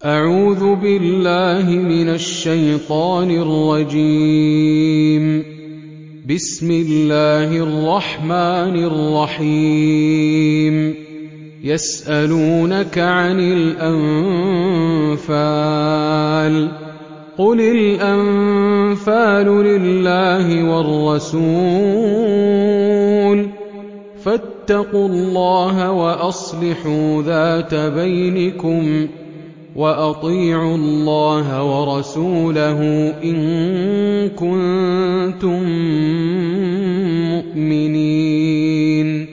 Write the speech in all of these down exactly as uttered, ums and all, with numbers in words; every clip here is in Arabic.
أعوذ بالله من الشيطان الرجيم. بسم الله الرحمن الرحيم. يسألونك عن الأنفال قل الأنفال لله والرسول فاتقوا الله وأصلحوا ذات بينكم وأطيعوا الله ورسوله إن كنتم مؤمنين.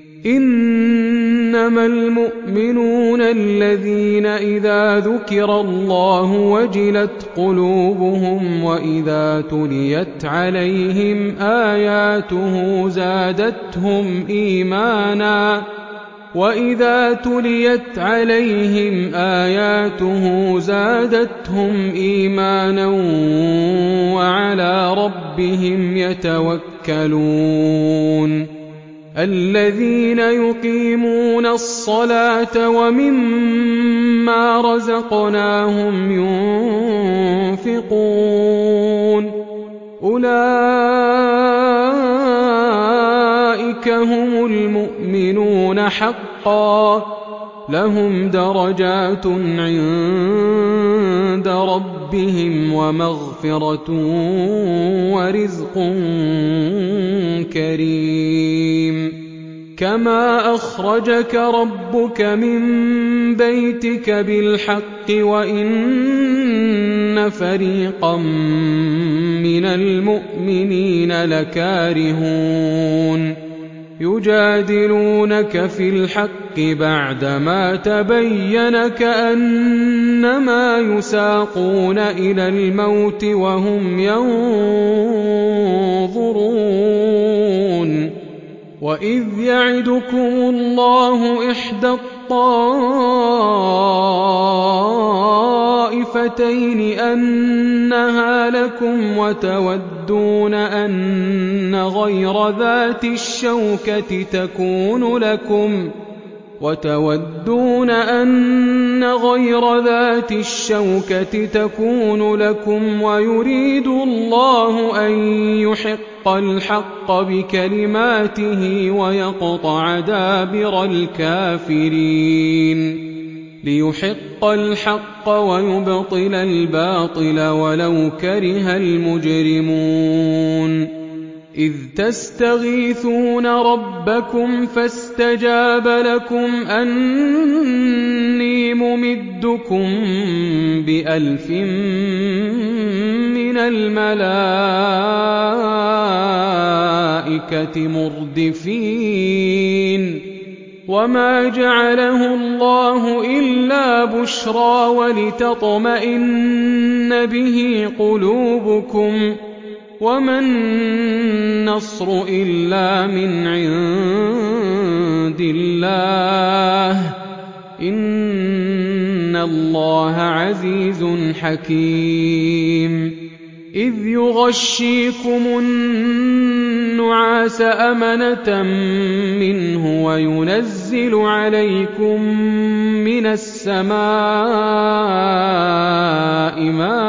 إنما المؤمنون الذين إذا ذكر الله وجلت قلوبهم وإذا تليت عليهم آياته زادتهم إيمانا وإذا تليت عليهم آياته زادتهم إيمانا وعلى ربهم يتوكلون. الذين يقيمون الصلاة ومما رزقناهم ينفقون أولئك هم المؤمنون حقا لهم درجات عند ربهم ومغفرة ورزق كريم. كما أخرجك ربك من بيتك بالحق وإن فريقا من المؤمنين لكارهون يجادلونك في الحق بعدما تبين كأنما يساقون إلى الموت وهم ينظرون. وإذ يعدكم الله إحدى الطائفتين أنها لكم وتودون أن غير ذات الشوكة تكون لكم وتودون أن غير ذات الشوكة تكون لكم ويريد الله أن يحق الحق بكلماته ويقطع دابر الكافرين ليحق الحق ويبطل الباطل ولو كره المجرمون. إذ تستغيثون ربكم فاستجاب لكم أني ممدكم بألف من الملائكة مردفين. وما جعله الله إلا بشرى ولتطمئن به قلوبكم وما النصر إلا من عند الله إن الله عزيز حكيم. إذ يغشيكم النعاس أمنة منه وينزل عليكم من السماء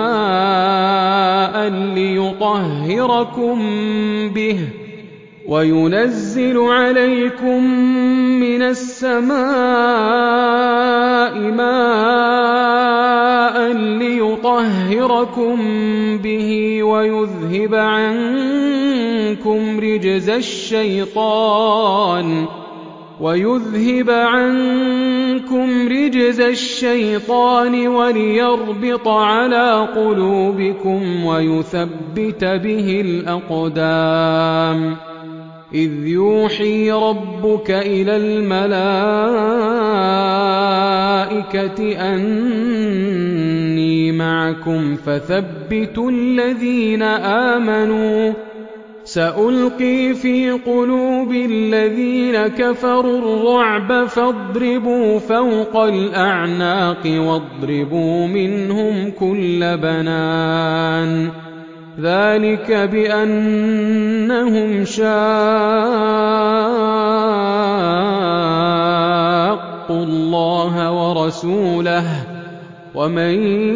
ماء ليطهركم به وينزل عليكم من السماء ماء ليطهركم به ويذهب عنكم رجز الشيطان ويذهب عنكم رجز الشيطان وليربط على قلوبكم ويثبت به الأقدام. إذ يوحي ربك إلى الملائكة أني معكم فثبتوا الذين آمنوا سألقي في قلوب الذين كفروا الرعب فاضربوا فوق الأعناق واضربوا منهم كل بنان. ذلك بأنهم شاقوا الله ورسوله ومن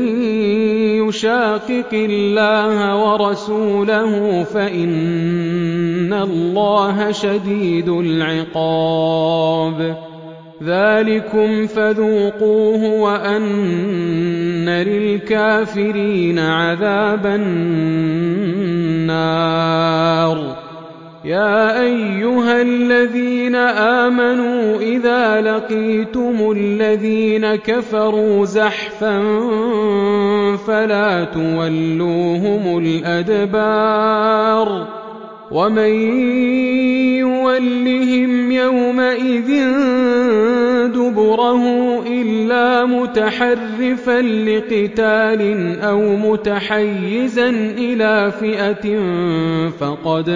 يشاقق الله ورسوله فإن الله شديد العقاب ذلكم فذوقوه وأن للكافرين عذاب النار يا أيها الذين آمنوا إذا لقيتم الذين كفروا زحفا فلا تولوهم الأدبار ومن يولهم يومئذ دبره إلا متحرفا لقتال أو متحيزا إلى فئة فقد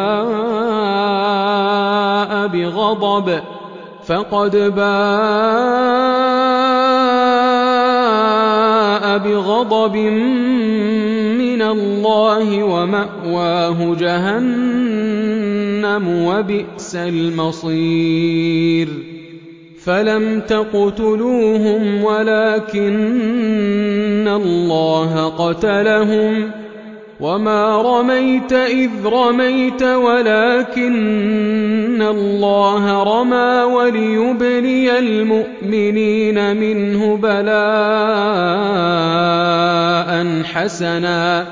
باء بغضب فقد باء بغضب من الله ومأواه جهنم وبئس المصير فلم تقتلوهم ولكن الله قتلهم وما رميت إذ رميت ولكن الله رمى وليبلي المؤمنين منه بلاء حسنا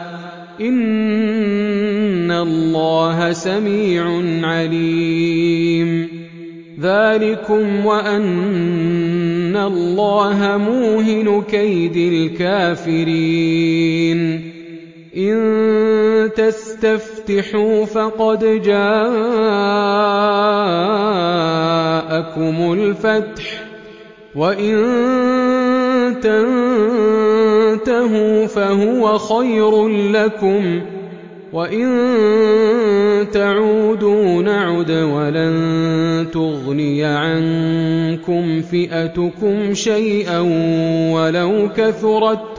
إن الله سميع عليم ذلكم وأن الله موهن كيد الكافرين إن تستفتحوا فقد جاءكم الفتح وإن تنتهوا فهو خير لكم وإن تعودوا نعد ولن تغني عنكم فئتكم شيئا ولو كثرت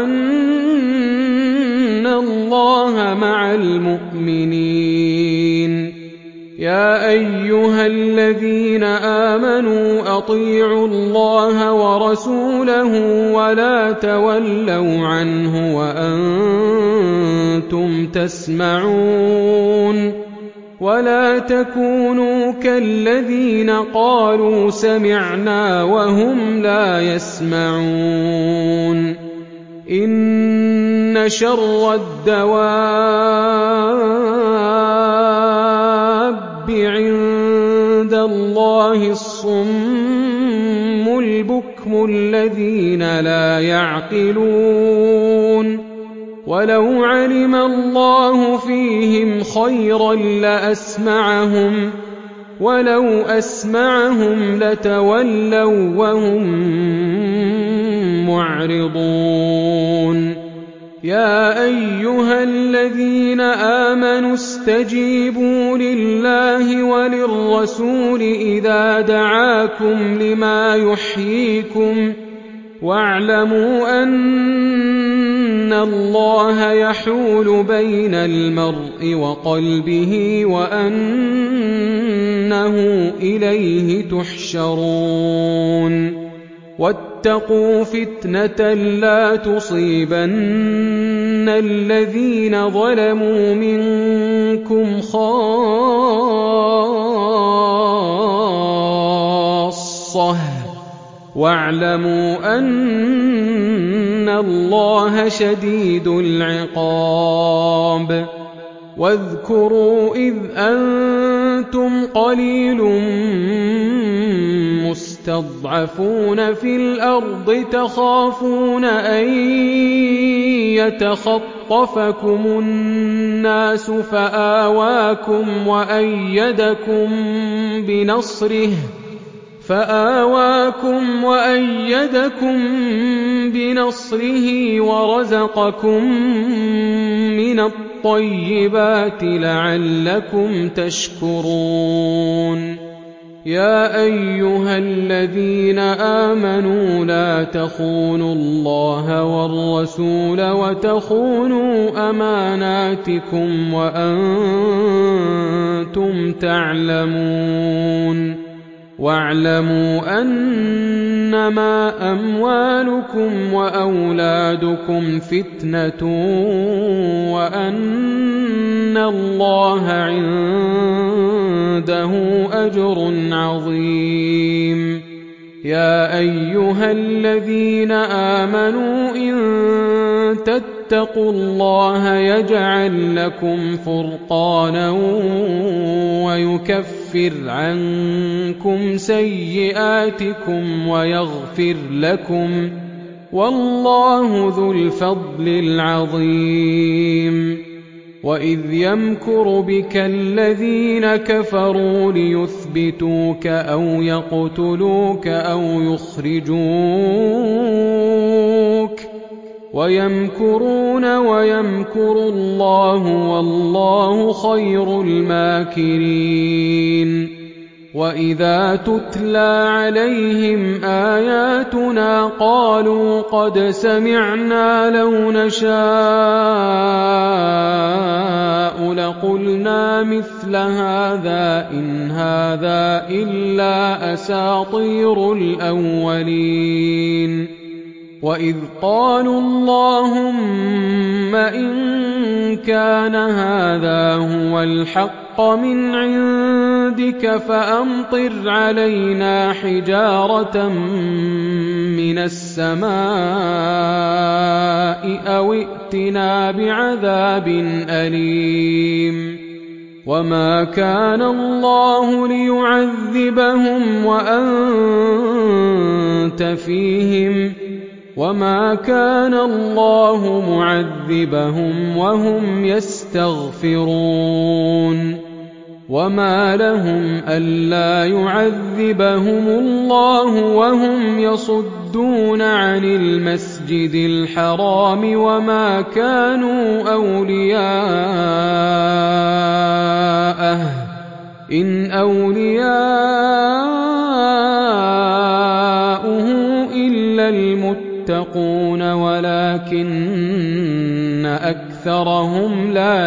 وأن الله مع المؤمنين يا أيها الذين آمنوا أطيعوا الله ورسوله ولا تولوا عنه وأنتم تسمعون ولا تكونوا كالذين قالوا سمعنا وهم لا يسمعون إن شر الدواب عند الله الصم البكم الذين لا يعقلون ولو علم الله فيهم خيرا لأسمعهم ولو أسمعهم لتولوا وهم معرضون يا أيها الذين آمنوا استجيبوا لله وللرسول إذا دعاكم لما يحييكم واعلموا أن الله يحول بين المرء وقلبه وأنه إليه تحشرون واتقوا فتنة لا تصيبن الذين ظلموا منكم خاصة واعلموا أن الله شديد العقاب واذكروا إذ أنتم قليل مستضعفون في الأرض تخافون أن يتخطفكم الناس فآواكم وأيدكم بنصره فآواكم وأيدكم بنصره ورزقكم من الطيبات لعلكم تشكرون يا أيها الذين آمنوا لا تخونوا الله والرسول وتخونوا أماناتكم وأنتم تعلمون واعلموا أنما أموالكم وأولادكم فتنة وأن الله عنده أجر عظيم. يا أيها الذين آمنوا إن تتقوا الله يجعل لكم فرقانا ويكفر عنكم سيئاتكم ويغفر لكم، والله ذو الفضل العظيم. وإذ يمكر بك الذين كفروا ليثبتوك أو يقتلوك أو يخرجوك ويمكرون ويمكر الله والله خير الماكرين. وإذا تتلى عليهم آياتنا قالوا قد سمعنا لو نشاء لقلنا مثل هذا إن هذا إلا أساطير الأولين. وإذ قالوا اللهم إن كان هذا هو الحق من عندك فأمطر علينا حجارة من السماء أو ائتنا بعذاب أليم. وما كان الله ليعذبهم وأنت فيهم وما كان الله معذبهم وهم يستغفرون. وما لهم ألا يعذبهم الله وهم يصدون عن المسجد الحرام وما كانوا أولياءه إن أولياؤه إلا المتقون ولكن أكثرهم لا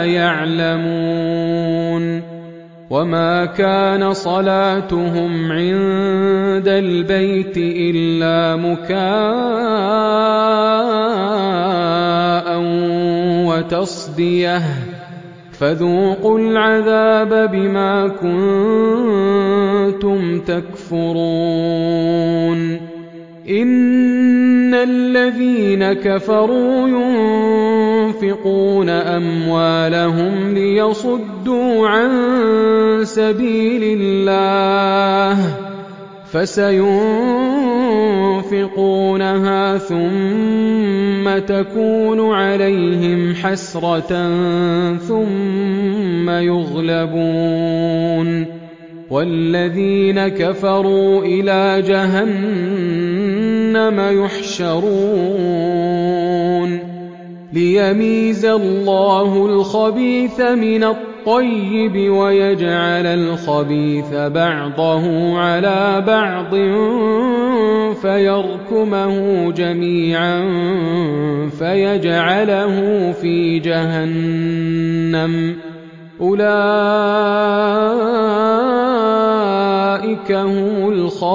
يعلمون. وما كان صلاتهم عند البيت إلا مكاء وتصدية فذوقوا العذاب بما كنتم تكفرون. إن الذين كفروا ينفقون أموالهم ليصدوا عن سبيل الله فسينفقونها ثم تكون عليهم حسرة ثم يغلبون والذين كفروا إلى جهنم يحشرون ليميز الله الخبيث من الطيب ويجعل الخبيث بعضه على بعض فيركمه جميعا فيجعله في جهنم أولئك هم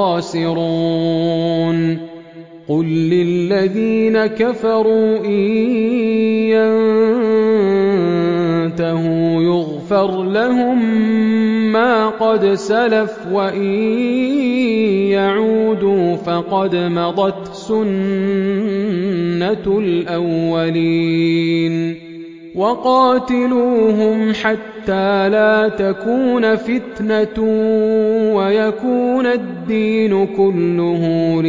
الخاسرون. قل للذين كفروا إن ينتهوا يغفر لهم ما قد سلف وإن يعودوا فقد مضت سنة الأولين. وقاتلوهم حتى لا تكون فتنة ويكون الدين كله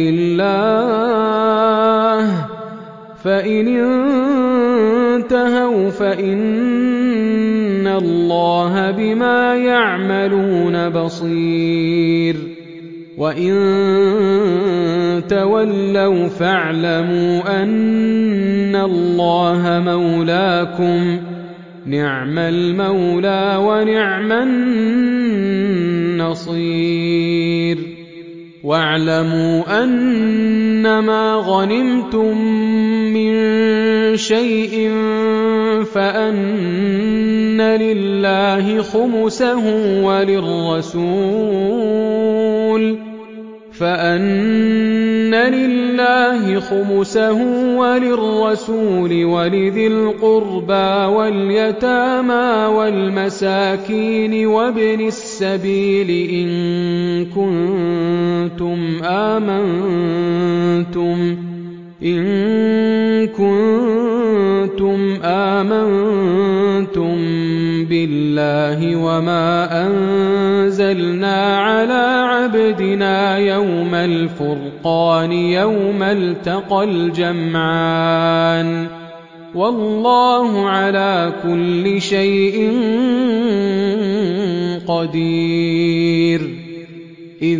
لله فإن انتهوا فإن الله بما يعملون بصير. وإن تولوا فاعلموا أن الله مولاكم نعم المولى ونعم النصير. واعلموا أنما غنمتم من شيء فأن لله خمسه وللرسول فأن لله خمسه وللرسول ولذي القربى واليتامى والمساكين وابن السبيل إن كنتم آمنتم إن كنتم آمنتم بالله وما أنزلنا على عبدنا يوم الفرقان يوم التقى الجمعان والله على كل شيء قدير. إذ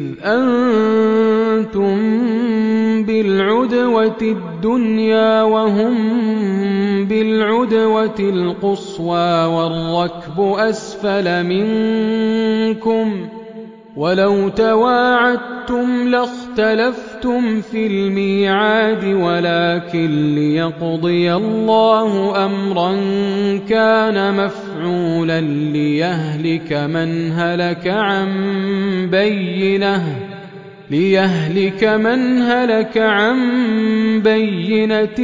أنتم بالعدوة الدنيا وهم بالعدوة القصوى والركب أسفل منكم ولو تواعدتم لاختلفتم في الميعاد ولكن ليقضي الله أمرا كان مفعولا ليهلك من هلك عن بينه ليهلك من هلك عن بينة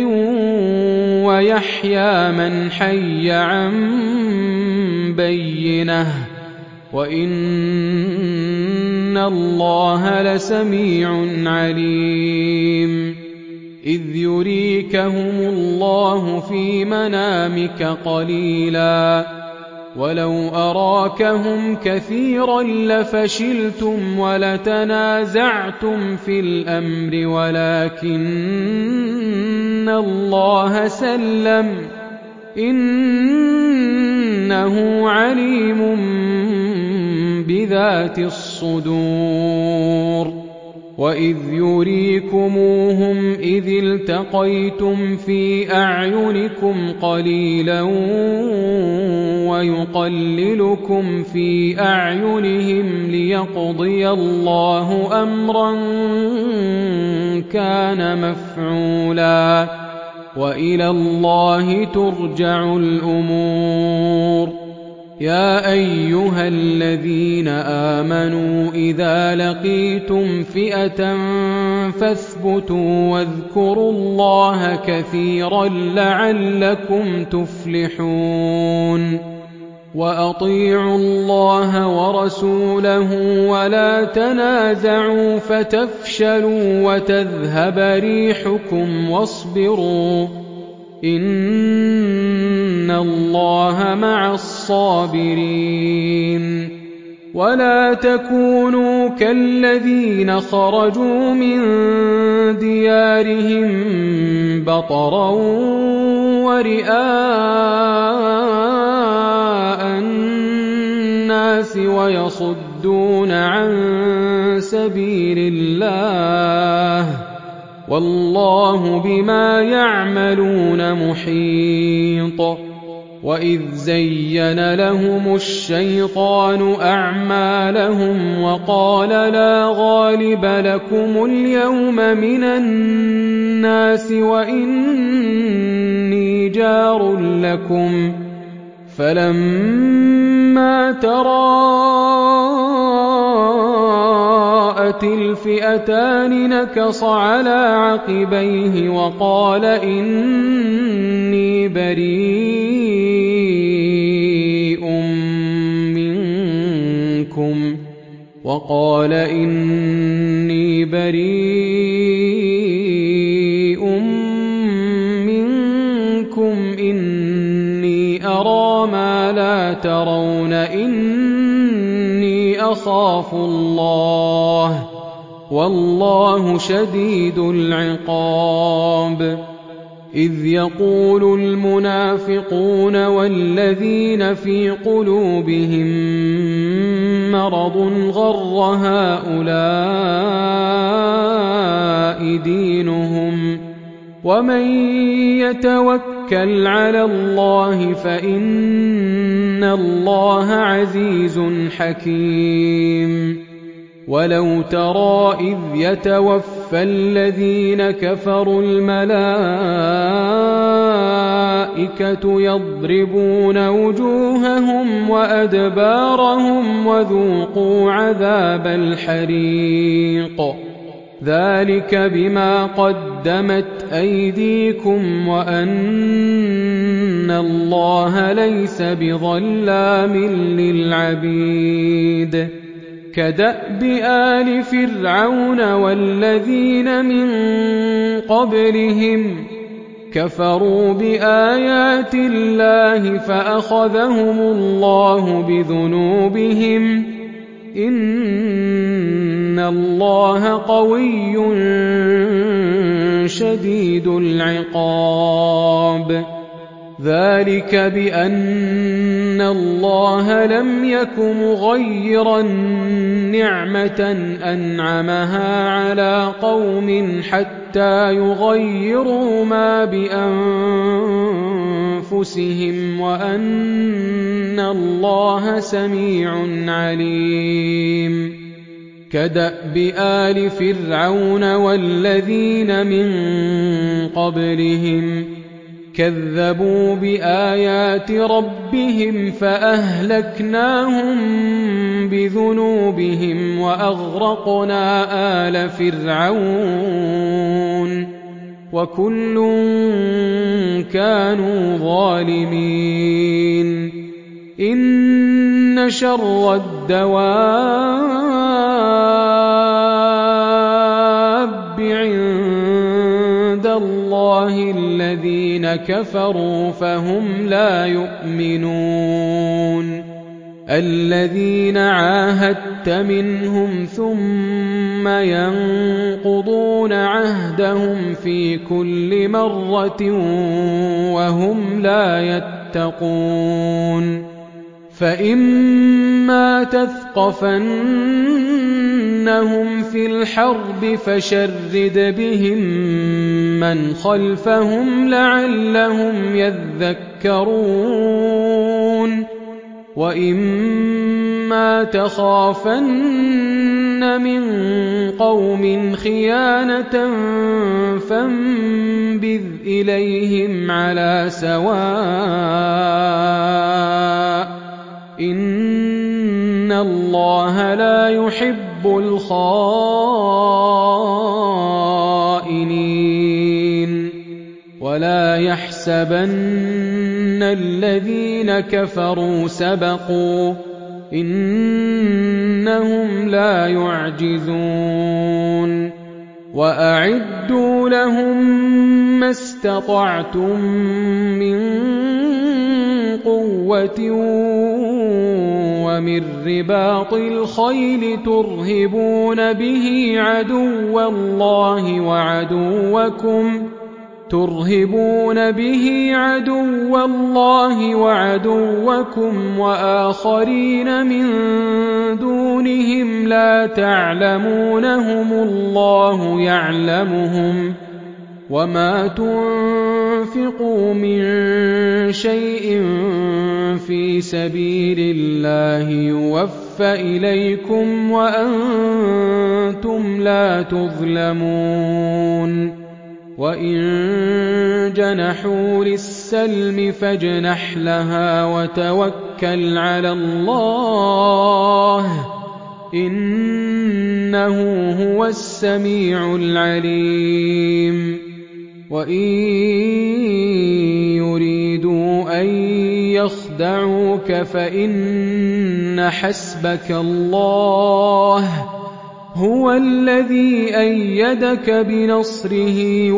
ويحيى من حي عن بينة وإن الله لسميع عليم. إذ يريكهم الله في منامك قليلا ولو أراكهم كثيرا لفشلتم ولتنازعتم في الأمر ولكن الله سلم إنه عليم بذات الصدور. وإذ يريكموهم إذ التقيتم في أعينكم قليلا ويقللكم في أعينهم ليقضي الله أمرا كان مفعولا وإلى الله ترجع الأمور. يا أيها الذين آمنوا إذا لقيتم فئة فاثبتوا واذكروا الله كثيرا لعلكم تفلحون. وأطيعوا الله ورسوله ولا تنازعوا فتفشلوا وتذهب ريحكم واصبروا إن الله مع الصابرين. ولا تكونوا كالذين خرجوا من ديارهم بطرا ورئاء الناس ويصدون عن سبيل الله والله بما يعملون محيط. وإذ زين لهم الشيطان أعمالهم وقال لا غالب لكم اليوم من الناس وإني جار لكم فلما تراءت الفئتان نكص على عقبيه وقال إني بريء منكم وقال إني بريء منكم إني أرى ما لا ترون إني أخاف الله والله شديد العقاب. إذ يقول المنافقون والذين في قلوبهم مرض غر هؤلاء دينهم ومن يتوكل على الله فإن الله عزيز حكيم. ولو ترى إذ يتوفى الذين كفروا الملائكة الْمَلَائِكَةُ يَضْرِبُونَ وُجُوهَهُمْ وَأَدْبَارَهُمْ وَذُوقُوا عَذَابَ الْحَرِيقِ ذَلِكَ بِمَا قَدَّمَتْ أَيْدِيكُمْ وَأَنَّ اللَّهَ لَيْسَ بِظَلَّامٍ لِّلْعَبِيدِ كَدَأْبِ آلِ فِرْعَوْنَ وَالَّذِينَ مِن قَبْلِهِمْ كَفَرُوا بِآيَاتِ اللَّهِ فَأَخَذَهُمُ اللَّهُ بِذُنُوبِهِمْ إِنَّ اللَّهَ قَوِيٌّ شَدِيدُ الْعِقَابِ ذَلِكَ بِأَنَّ اللَّهَ لَمْ يَكُ مُغَيِّرًا نِّعْمَةً أَنْعَمَهَا عَلَىٰ قَوْمٍ حَتَّىٰ يُغَيِّرُوا مَا بِأَنفُسِهِمْ وَأَنَّ اللَّهَ سَمِيعٌ عَلِيمٌ كَدَأْبِ آلِ فِرْعَوْنَ وَالَّذِينَ مِن قَبْلِهِمْ كَذَّبُوا بِآيَاتِ رَبِّهِمْ فَأَهْلَكْنَاهُم بِذُنُوبِهِمْ وَأَغْرَقْنَا آلَ فِرْعَوْنَ وَكُلٌّ كَانُوا ظَالِمِينَ إِنَّ شَرَّ الدَّوَابِّ عِندَ اللَّهِ الَّذِينَ كَفَرُوا فَهُمْ لَا يُؤْمِنُونَ الَّذِينَ عَاهَدتَّ مِنْهُمْ ثُمَّ يَنقُضُونَ عَهْدَهُمْ فِي كُلِّ مَرَّةٍ وَهُمْ لَا يَتَّقُونَ فَإِمَّا تَثْقَفَنَّهُمْ فِي الْحَرْبِ فَشَرِّدْ بِهِم مَّنْ خَلْفَهُمْ لَعَلَّهُمْ يَذَّكَّرُونَ وَإِمَّا تَخَافَنَّ مِن قَوْمٍ خِيَانَةً فَانبِذْ إِلَيْهِمْ عَلَىٰ سَوَاءٍ إِنَّ اللَّهَ لَا يُحِبُّ الْخَائِنِينَ وَلَا يَحْسَبَنَّ الَّذِينَ كَفَرُوا سَبَقُوا إِنَّهُمْ لَا يُعْجِزُونَ وَأَعِدُّوا لَهُم مَّا اسْتَطَعْتُم مِّن قُوَّةٍ وَمِن رِّبَاطِ الْخَيْلِ تُرْهِبُونَ بِهِ عَدُوَّ اللَّهِ وَعَدُوَّكُمْ ترهبون به عدو الله وعدوكم وآخرين من دونهم لا تعلمونهم الله يعلمهم وما تنفقوا من شيء في سبيل الله يوفى إليكم وأنتم لا تظلمون وَإِن جَنَحُوا لِلسَّلْمِ فَاجْنَحْ لَهَا وَتَوَكَّلْ عَلَى اللَّهِ ۚ إِنَّهُ هُوَ السَّمِيعُ الْعَلِيمُ وَإِن يُرِيدُوا أَن يَخْدَعُوكَ فَإِنَّ حَسْبَكَ اللَّهُ هُوَ الَّذِي أَيَّدَكَ بِنَصْرِهِ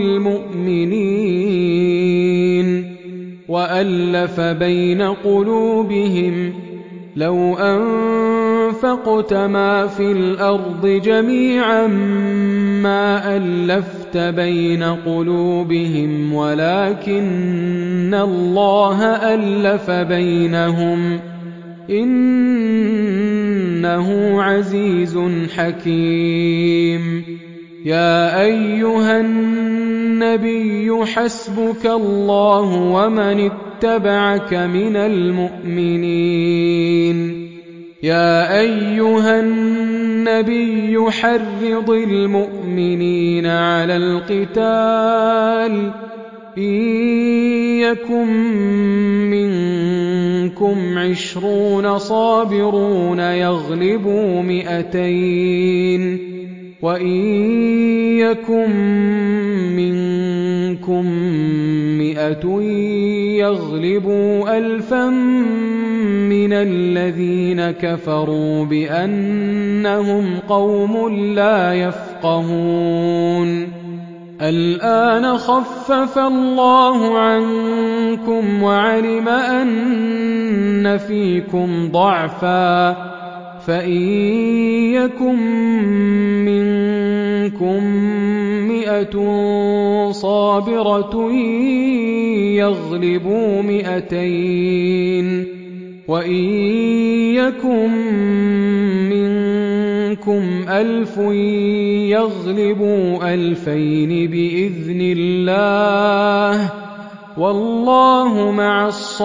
وَبِالْمُؤْمِنِينَ وَأَلَّفَ بَيْنَ قُلُوبِهِمْ لَوْ أَنفَقْتَ مَا فِي الْأَرْضِ جَمِيعًا مَّا أَلَّفْتَ بَيْنَ قُلُوبِهِمْ وَلَٰكِنَّ اللَّهَ أَلَّفَ بَيْنَهُمْ إِنَّهُ عَزِيزٌ حَكِيمٌ يَا أَيُّهَا النَّبِيُّ حَسْبُكَ اللَّهُ وَمَنِ اتَّبَعَكَ مِنَ الْمُؤْمِنِينَ يَا أَيُّهَا النَّبِيُّ حَرِّضِ الْمُؤْمِنِينَ عَلَى الْقِتَالِ إِن يكن منكم عشرون صابرون يغلبوا مئتين وإن يكن منكم مئة يغلبوا ألفا من الذين كفروا بأنهم قوم لا يفقهون الآن خفف الله عنكم وعلم أن فيكم ضعفا فإن يكن منكم مئة صابرة يغلبوا مئتين وإن يكن منكم ألف يغلبوا ألفين بإذن الله والله مع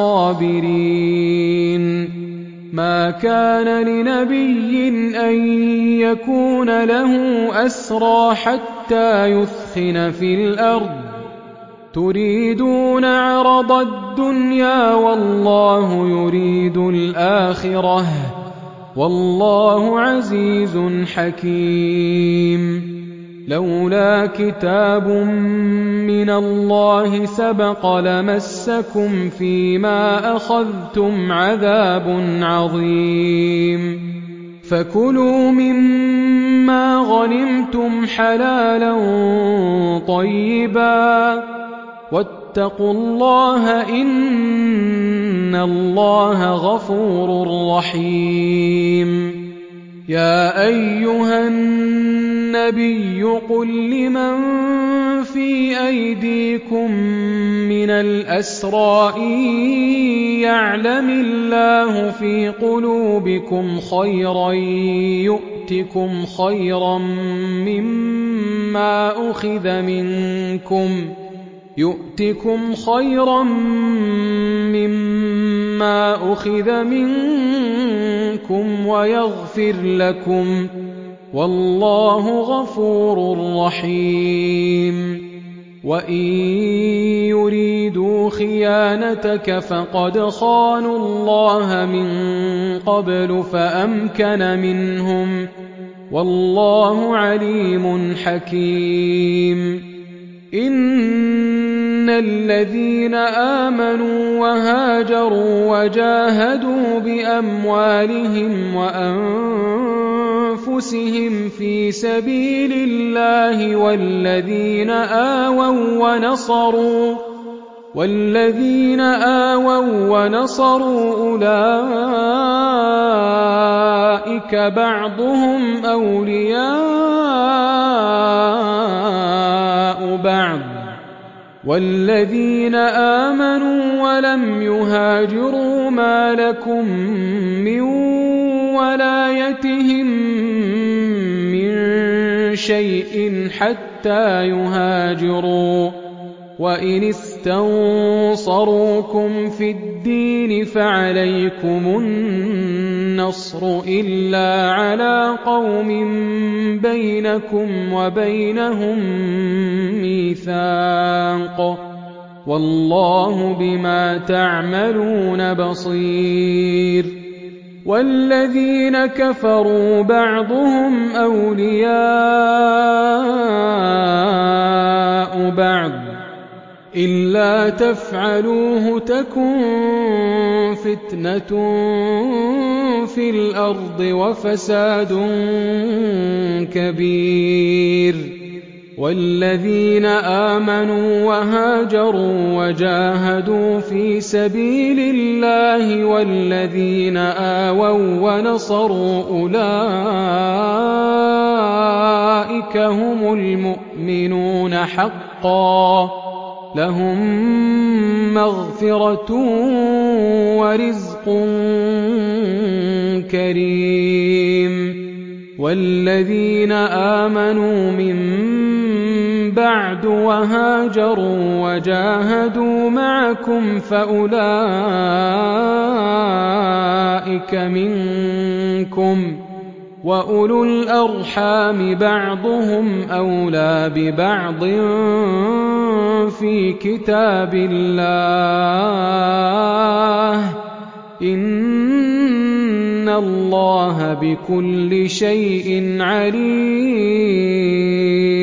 الصابرين ما كان لنبي أن يكون له أسرى حتى يثخن في الأرض تريدون عرض الدنيا والله يريد الآخرة والله عزيز حكيم لولا كتاب من الله سبق لمسكم فيما أخذتم عذاب عظيم فكلوا مما غنمتم حلالا طيبا واتقوا الله إن الله غفور رحيم يا أيها النبي قل لمن في أيديكم من الأسرى إن يعلم الله في قلوبكم خيرا يؤتكم خيرا مما أخذ منكم يؤتكم خيرا مما أخذ منكم ويغفر لكم والله غفور رحيم وإن يريدوا خيانتك فقد خانوا الله من قبل فأمكن منهم والله عليم حكيم إن الذين آمنوا وهاجروا وجاهدوا بأموالهم وأنفسهم في سبيل الله والذين آووا ونصروا والذين آووا ونصروا أولئك بعضهم أولياء بعض والذين آمنوا ولم يهاجروا ما لكم من ولايتهم من شيء حتى يهاجروا وإن استنصروكم في الدين فعليكم النصر إلا على قوم بينكم وبينهم ميثاق والله بما تعملون بصير والذين كفروا بعضهم أولياء بعض إلا تفعلوه تكن فتنة في الأرض وفساد كبير والذين آمنوا وهاجروا وجاهدوا في سبيل الله والذين آووا ونصروا أولئك هم المؤمنون حقا لهم مغفرة ورزق كريم والذين آمنوا من بعد وهاجروا وجاهدوا معكم فأولئك منكم وَأُولُو الْأَرْحَامِ بَعْضُهُمْ أَوْلَىٰ بِبَعْضٍ فِي كِتَابِ اللَّهِ ۗ إِنَّ اللَّهَ بِكُلِّ شَيْءٍ عَلِيمٌ